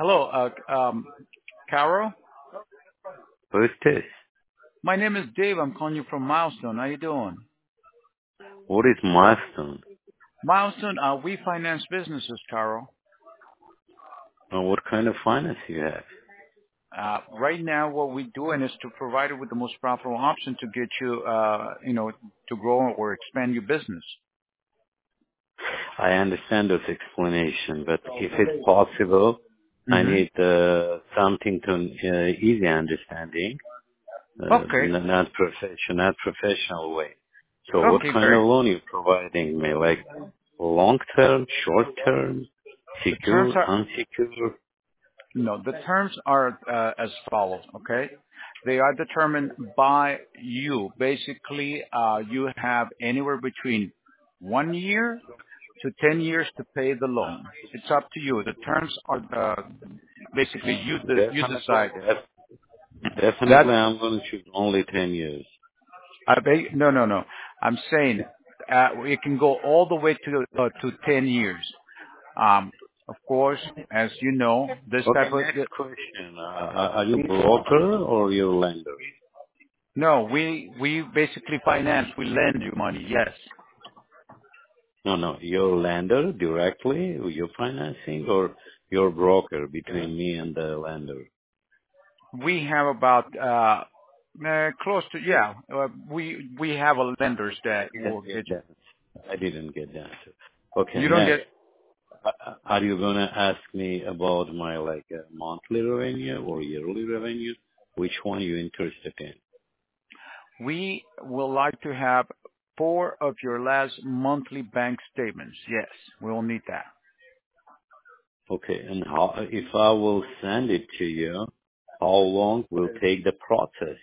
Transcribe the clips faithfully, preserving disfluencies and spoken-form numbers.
Hello, uh, um, Carol. Who's this? My name is Dave. I'm calling you from Milestone. How you doing? What is milestone? Milestone, uh, we finance businesses, Carol. And what kind of finance you have? Uh, right now, what we're doing is to provide you with the most profitable option to get you, uh, you know, to grow or expand your business. I understand this explanation, but if it's possible, I Mm-hmm. need uh, something to uh, easy understanding, uh, Okay. n- not professional, not professional way. So what Okay, kind very. of loan you providing me? Like long term, short term, The terms secure, are unsecure? no. The terms are uh, as follows. Okay. They are determined by you. Basically, uh, you have anywhere between one year to ten years to pay the loan. It's up to you. The terms are uh, basically you de- you Definitely, decide. def- That definitely, I'm going to choose only ten years. I ba- no no no. I'm saying uh, it can go all the way to uh, to ten years. Um, of course, as you know, this Okay, type of next question. Uh, are are you broker or you lender? no, we we basically finance. We lend you money. Yes, No, no, you're lender directly, you're financing, or you're broker between me and the lender? we have about uh, uh, close to yeah. Uh, we we have a lenders that will Didn't get get you. that. I didn't get the answer. Okay, You don't next. get. Uh, uh, Are you gonna ask me about my, like, uh, monthly revenue or yearly revenue? Which one you interested in? We would like to have four of your last monthly bank statements. Yes, we will need that. Okay, and how, if I will send it to you, how long will take the process?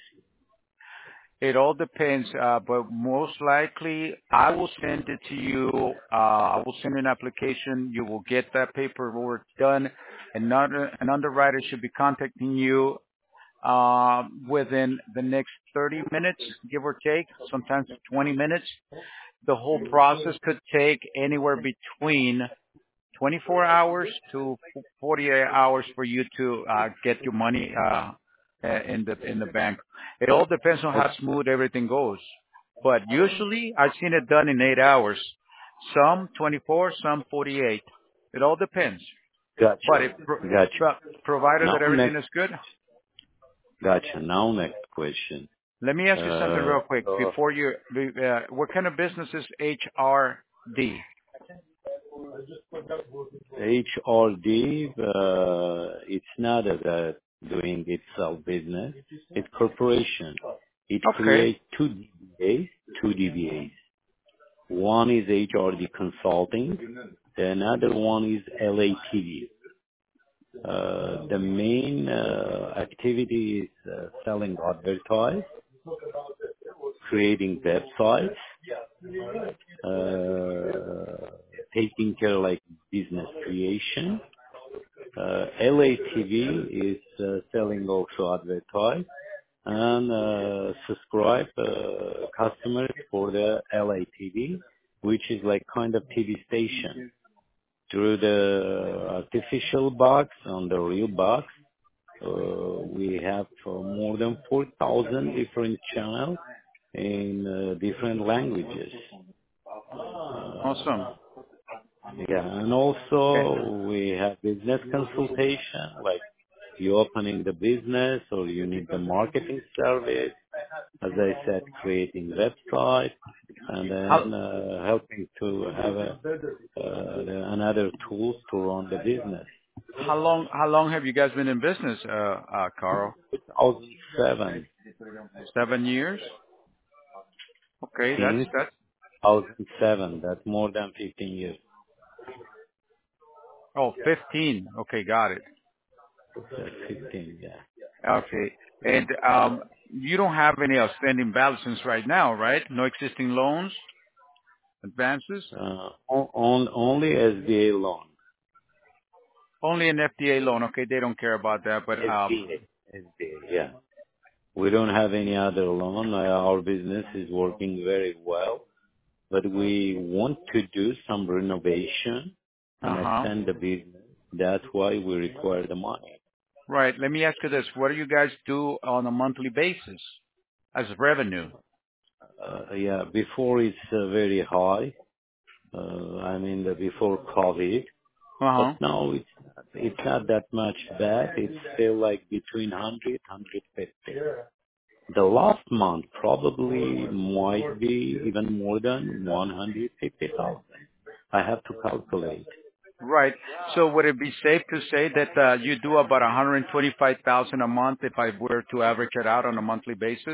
It all depends, uh, but most likely I will send it to you. Uh, I will send an application. You will get that paperwork done. Another, an underwriter should be contacting you uh, within the next thirty minutes, give or take, sometimes twenty minutes. The whole process could take anywhere between twenty-four hours to forty-eight hours for you to uh, get your money uh, uh, in the in the bank. It all depends on how smooth everything goes. But usually, I've seen it done in eight hours. Some twenty-four, some forty-eight. It all depends. But Gotcha. if pro- Gotcha. but provided Now that everything next, is good, gotcha. Now next question. let me ask you something Uh, real quick so before you. Uh, what kind of business is H R D? H R D, uh, it's not a, uh, doing itself business. It's corporation. It Okay. creates two D B As, two D B As. One is H R D Consulting. The another one is L A T V. Uh, the main uh, activity is uh, selling advertise, creating websites, uh, taking care like business creation. Uh, L A T V is uh, selling also advertise and uh, subscribe uh, customers for the L A T V, which is like kind of T V station. Through the artificial box on the real box, uh, we have uh, more than four thousand different channels in uh, different languages. Awesome. Uh, yeah, and Okay. also we have business consultation, like you opening the business or you need the marketing service. As I said, creating website and How then uh, helping to have a, uh, the, another tools to run the business. How long how long have you guys been in business, uh, uh, Carl? two thousand seven, Seven years. Okay, that's since that's two thousand seven, that's more than fifteen years. oh fifteen. Okay, got it. That's fifteen, yeah. Okay, and um, you don't have any outstanding balances right now, right? No existing loans, advances, Uh, on, on, only S B A loan. only an F D A loan. Okay, they don't care about that, but um, S B A. S B A, yeah. We don't have any other loan. Uh, Our business is working very well, but we want to do some renovation uh and huh. extend the business. That's why we require the money. Right. Let me ask you this. What do you guys do on a monthly basis as revenue? Uh, yeah, before it's uh, very high. Uh, I mean, the before COVID, but Uh-huh. now it's it's not that much bad. It's still like between one hundred, one hundred fifty. The last month probably might be even more than one hundred fifty thousand. I have to calculate. Right. So would it be safe to say that uh, you do about one hundred twenty-five thousand a month if I were to average it out on a monthly basis?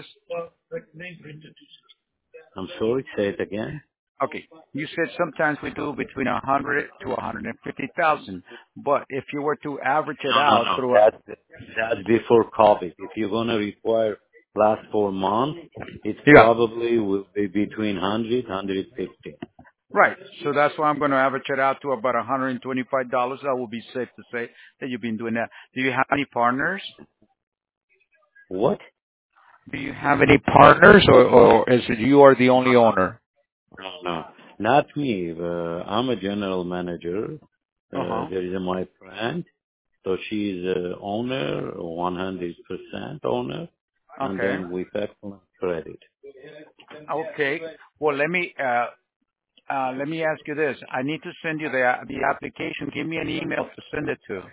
I'm sorry, say it again. Okay. You said sometimes we do between one hundred to one hundred fifty thousand, but if you were to average it No, no, out no. through a, That's that's before COVID. If you're gonna require last four months, it yeah. probably will be between one hundred, one hundred fifty. Right. So that's why I'm going to average it out to about one hundred twenty-five dollars. That will be safe to say that you've been doing that. Do you have any partners? What? Do you have any partners, or, or is it you are the only owner? No, no, not me. Uh, I'm a general manager. Uh, Uh-huh. there is a, my friend, so she's a owner, one hundred percent owner, and Okay. then we pack on credit. Okay. Well, let me uh, uh, let me ask you this. I need to send you the the application. Give me an email to send it to.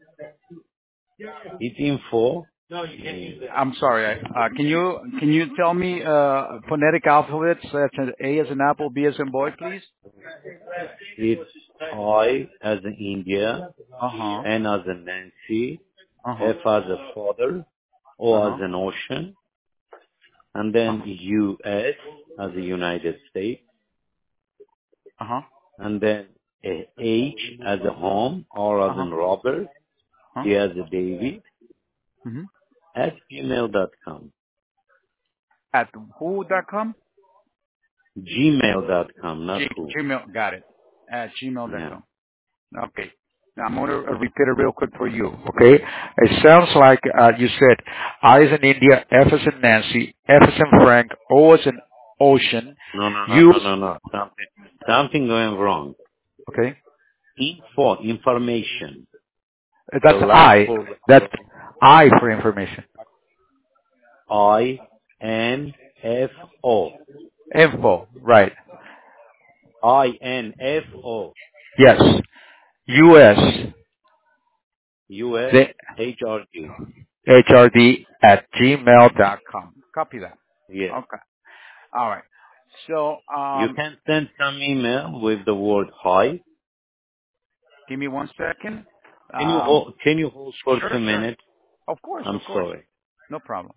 It's info. I'm sorry. I- Uh, can you can you tell me uh, phonetic alphabets such as A as an apple, B as in boy, please? It's I as in India, Uh huh. N as in Nancy, Uh huh. F as a father, Uh O as huh. an ocean, and Uh then huh. U S as the United States, Uh huh. and then a H as a home, R Uh as huh. in Robert, Huh. D as a David, Mm-hmm. at gmail dot com. At who dot com? Gmail dot com, not G- who. Gmail. Got it. At gmail dot Yeah. com. Okay. Now I'm going to repeat it real quick for you. Okay. It sounds like uh, you said I as in India, F as in Nancy, F as in Frank, O as in Ocean, No, no, no, U. no, no, no. Something, something going wrong. Okay. Info, information. The That's last I. four That's I for information. I N F O. Info. Right. I N F O. Yes. U S. U S The H R G. H R D at gmail dot com. Copy that. Yes. Okay. All right. So, You um, can send some email with the word hi. give me one second. Can you Um, hold, can you hold for sure, two sure. minutes? Of course, I'm of course. sorry. No problem.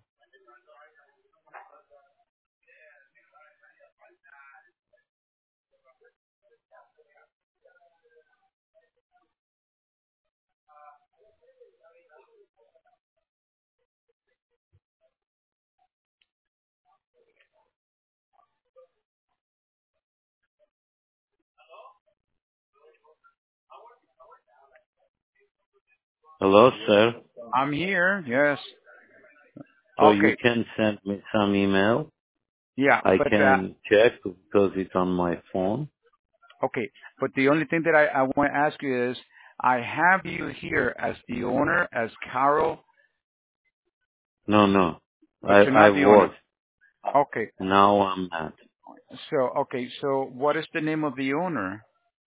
Hello, sir. I'm here. Yes. So you Okay. can send me some email. Yeah, I but can uh, check because it's on my phone. okay. But the only thing that I, I want to ask you is, I have you here as the owner, as Carol, No, no. but I, you're I not the was. owner. Okay. Now I'm not. So, okay. So, what is the name of the owner?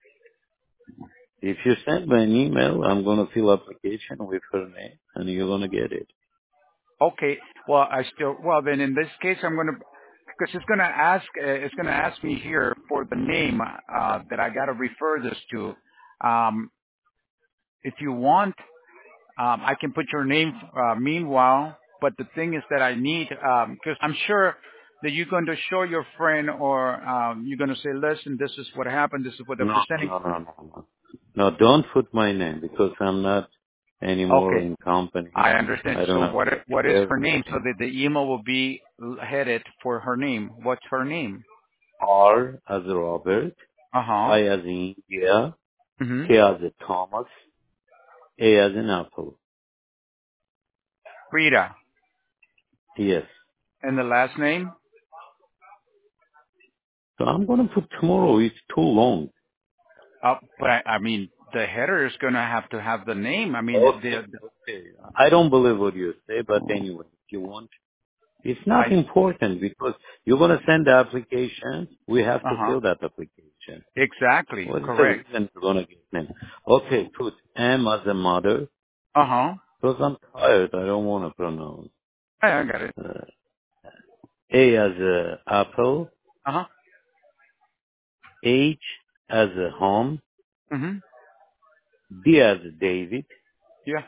If you send me an email, I'm going to fill application with her name and you're going to get it. Okay. Well, I still. Well, then in this case, I'm going to, because it's going to ask. Uh, it's going to ask me here for the name uh, that I got to refer this to. Um, if you want, um, I can put your name. Uh, meanwhile, but the thing is that I need, because I'm sure that you're going to show your friend, or um, you're going to say, "Listen, this is what happened. This is what they're No, no, presenting." no, no, no, no. No, don't put my name because I'm not anymore Okay. in company. I understand. I don't So have what to what is share her name? So anything. that the email will be headed for her name. What's her name? R as a Robert, Uh huh. I as in India, Hmm. K as a Thomas, A as in Apple. Rita. Yes. And the last name? So I'm going to put tomorrow. It's too long. Uh, but I, I mean, the header is going to have to have the name. I mean, Okay. the, Okay. I don't believe what you say, but the anyway, if you want, it's not I, important because you're going to send the application. We have to uh-huh. fill that application. Exactly. What is the Correct. reason you're going to get name? Okay, put M as a mother Uh-huh. because I'm tired. I don't want to pronounce. Hey, I got it. Uh, A as a apple. Uh-huh. H as a home. Mm-hmm. D as a David. Yeah.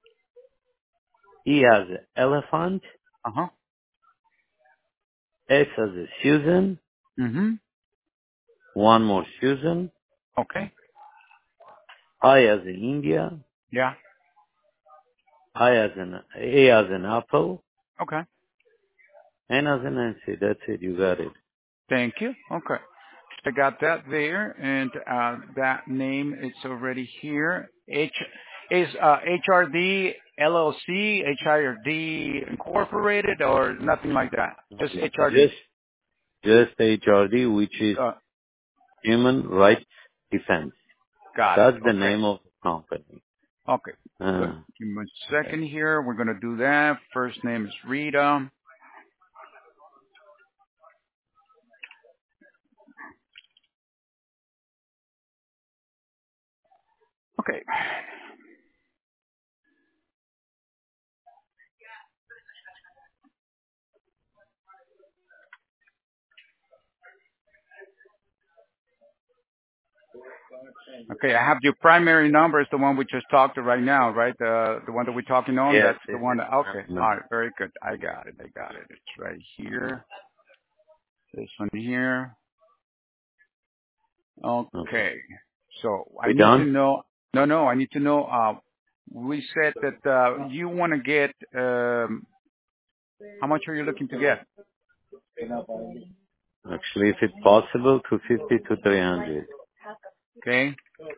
E as a elephant. Uh-huh. S as a Susan. Mm-hmm. One more Susan. Okay. I as in India. Yeah. I as an A as an apple. Okay. N as an Nancy. That's it. You got it. Thank you. Okay. I got that there, and uh, that name is already here. H is uh, H R D L L C, H R D Incorporated, or nothing like that. Just H R D. Just, just H R D, which is Uh, Human Rights Defense. got it. That's the Okay. name of the company. Okay. Good. Uh, Give me a second here. We're gonna do that. First name is Rita. Okay. Okay, I have your primary number is the one we just talked to right now, right? The the one that we're talking on. yes, That's the this one. is That, my okay. All number. right. Very good. I got it. I got it. It's right here. This one here. Okay. Okay. So I We need to done? know. No, no. I need to know. Uh, we said that uh, you want to get. Um, how much are you looking to get? Actually, if it's possible, two fifty to three hundred. Okay.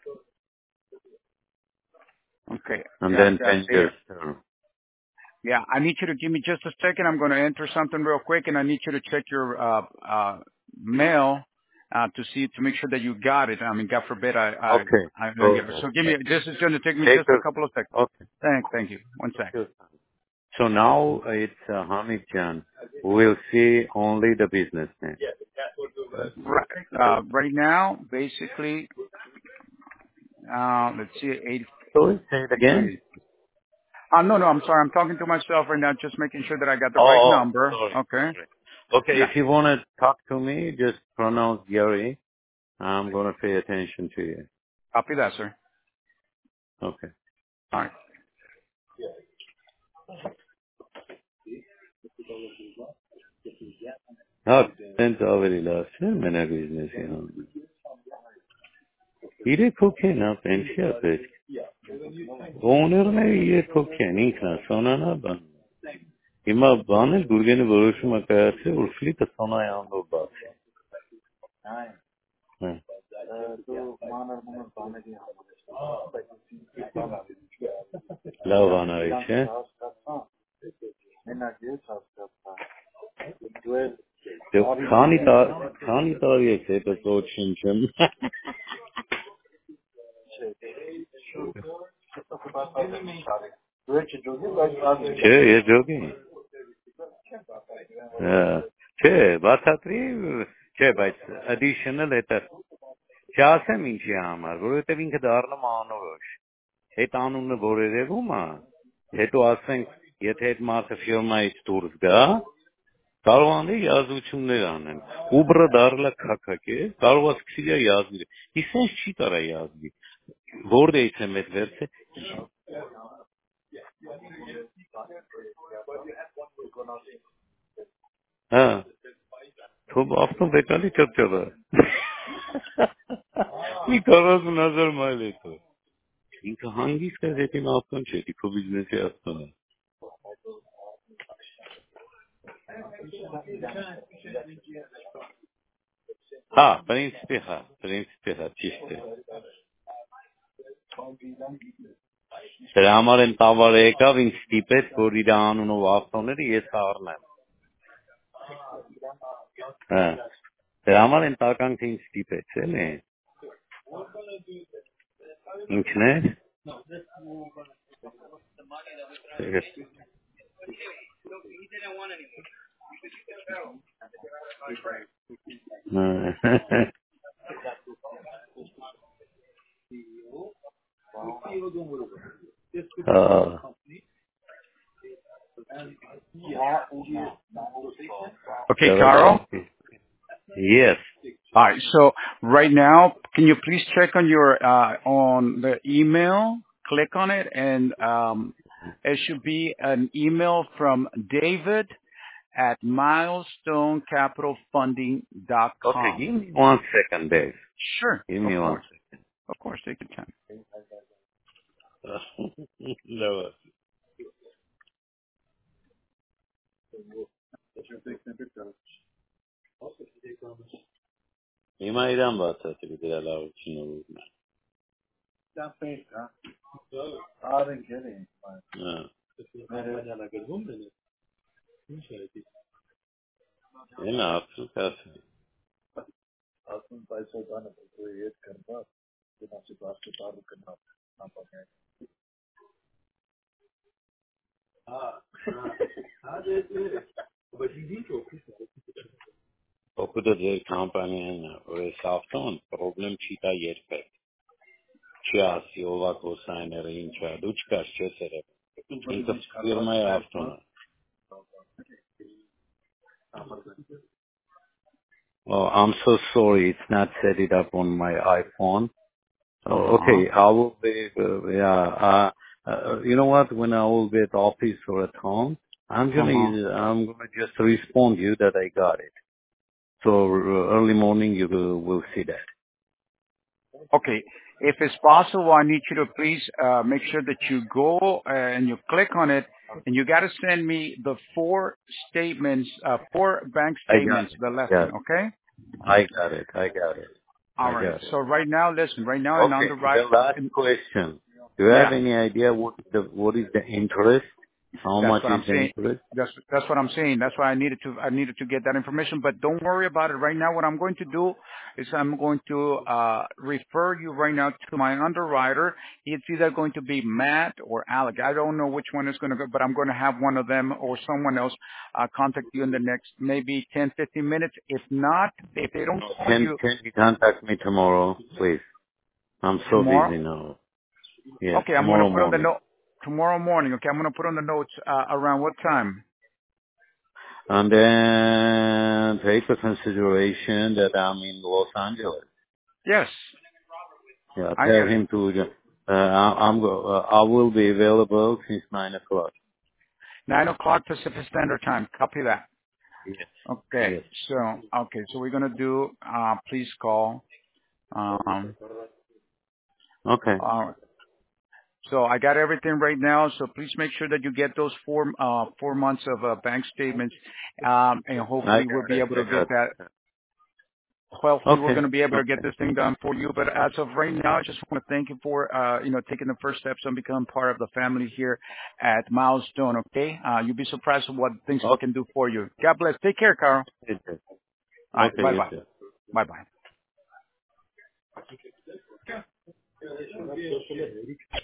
Okay. And Got then that ten there. years term. Yeah, I need you to give me just a second. I'm going to enter something real quick, and I need you to check your uh, uh, mail uh, to see to make sure that you got it. I mean, God forbid I I, Okay. I don't Go get it. ahead. So give me. This is going to take me Take just a your, couple of seconds. okay. Thank, thank you. One sec. Sure. So now it's uh, Hamid Jan. We'll see only the business name. Right, uh, right now, basically, uh, let's see, eight. Sorry, say it again. Wait. Uh, no, no, I'm sorry. I'm talking to myself right now, just making sure that I got the right Oh, oh, number. sorry, Okay. sorry. Okay, Yeah. if you want to talk to me, just pronounce Gary. I'm going to pay attention to you. Copy that, sir. Okay. All right. Ha, sen tavırıyla sevmene business ya. İri kokaina pensiya pek. Owner ne iyi kokain inkna sonana ban. İma banı gurgeni boruşuma kayası urfli ta sona yandı bas. Ha. Lavana içe. Dev khani ta khani tariye se to soçun çın. Che ye jogi. Ha. Che batatri che բայց additional ether. Չասեմ ինչի համար, որովհետև ինքը դառնում անորոշ։ Այդ անունը որերևում է, հետո ասենք, եթե այդ մարդը ֆիրմայից դուրս գա, կարող անի յազություններ անեն։ Uber-ը դառնա քաքակ է, կարող է սկսի յազվի։ Իսկ sense չի տարա յազվի։ Որտեղից եմ այդ վերցե։ Հա, թող ավտոն վեկալի ճրճրը։ Մի կարոզ նազար մայլ է թող։ Ինքը հանգիստ է հետին ավտոն չէ, դիքո բիզնեսի ավտոն է։ Հա, պրինցիպի հա, պրինցիպի հա, ճիշտ է։ Դրա համար են տավարը եկավ ինձ ստիպեց, որ իր անունով ավտոները ես առնեմ։ Հա, դրա համար են տականքը ինձ ստիպեց, էլի։ internet. uh, Okay, Carl? Yes. All right. So right now, can you please check on your uh, on the email? Click on it, and um, it should be an email from David at milestone capital funding dot Okay, com. give me one second, Dave. Sure. Give Of me one course. Of course. Take your time. second. No. Imaydan bahsetti bir de Allah için olur. Ha. Değil mi? Afrika'sı. Okuda der kampanya ve safton problem çita yerpek. Çiasi ova kosaynere inça duçkaş çesere. İnka firmaya aftona. Oh, I'm so sorry. It's not set it up on my iPhone. Oh, Uh-huh. okay. I will be, uh, yeah, uh, uh, you know what? When I will be at office or at home, I'm gonna, Uh-huh. I'm gonna just respond you that I got it. So uh, early morning you will, will see that. Okay. If it's possible, I need you to please uh, make sure that you go uh, and you click on it, and you got to send me the four statements, uh, four bank I got statements, it. the I left got one, it. okay? I got it. I got it. All I right. got it. So right now, listen, right now in Okay. underwrite, The last in, question. Do you have yeah, any idea what the, what is the interest? How that's much what is I'm the saying. interest? That's that's what I'm saying. That's why I needed to I needed to get that information. But don't worry about it right now. What I'm going to do is I'm going to uh, refer you right now to my underwriter. It's either going to be Matt or Alec. I don't know which one is going to go, but I'm going to have one of them or someone else uh, contact you in the next maybe ten, fifteen minutes. If not, if they don't call Can, you can you contact me tomorrow, please? I'm so tomorrow, busy now. Yes, okay, I'm going to tomorrow put on the morning. note tomorrow morning. Okay, I'm going to put on the notes uh, around what time? And then take into consideration that I'm in Los Angeles. Yes, Yeah, I tell get it. him to, uh, I- I'm, go- uh, I will be available since nine o'clock. Nine o'clock Pacific Standard Time. Copy that. Yes. Okay. Yes. So okay. So we're gonna do. Uh, please call. Um. Okay. Uh, so I got everything right now. So please make sure that you get those four uh four months of uh, bank statements. Um. And I hopefully we'll got be it. able I to get got that. it. Hopefully we're Okay. going to be able to get Okay. this thing done for you. But as of right now, I just want to thank you for, uh, you know, taking the first steps and becoming part of the family here at Milestone. Okay. Uh, you'll be surprised at what things we Okay. can do for you. God bless. Take care, Carl. All right. Okay. Bye You bye. too. Bye bye.